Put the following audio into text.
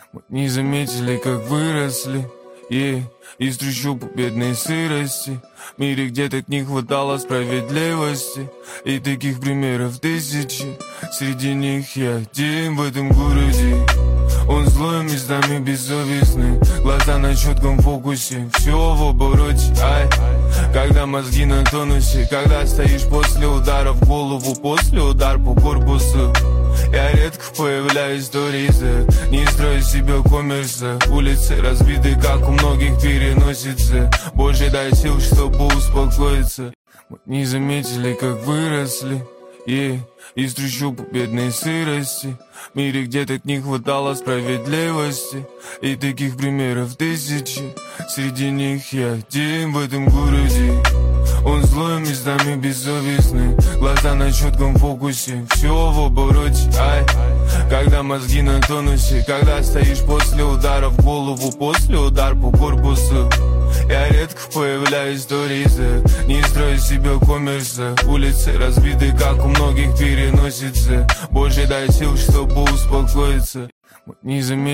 Мы не заметили, как выросли, из трущоб бедной сырости. В мире, где так не хватало справедливости, и таких примеров тысячи. Среди них я один в этом городе. Он злой, местами бессовестный, глаза на четком фокусе, все в обороте, когда мозги на тонусе, когда стоишь после удара в голову, после удара по корпусу. Я редко появляюсь в сторизе, не строю себе коммерса. Улицы разбиты, как у многих переносится. Боже, дай сил, чтобы успокоиться. Мы не заметили, как выросли, из трущоб бедной сырости. В мире, где так не хватало справедливости, и таких примеров тысячи. Среди них я один в этом городе. Он злой, местами бессовестный, глаза на четком фокусе, все в обороте, когда мозги на тонусе, когда стоишь после удара в голову, после удара по корпусу. Я редко появляюсь в сторизе, не строю себе коммерса. Улицы разбиты, как у многих переносится. Боже, дай сил, чтобы успокоиться. Мы не заметили.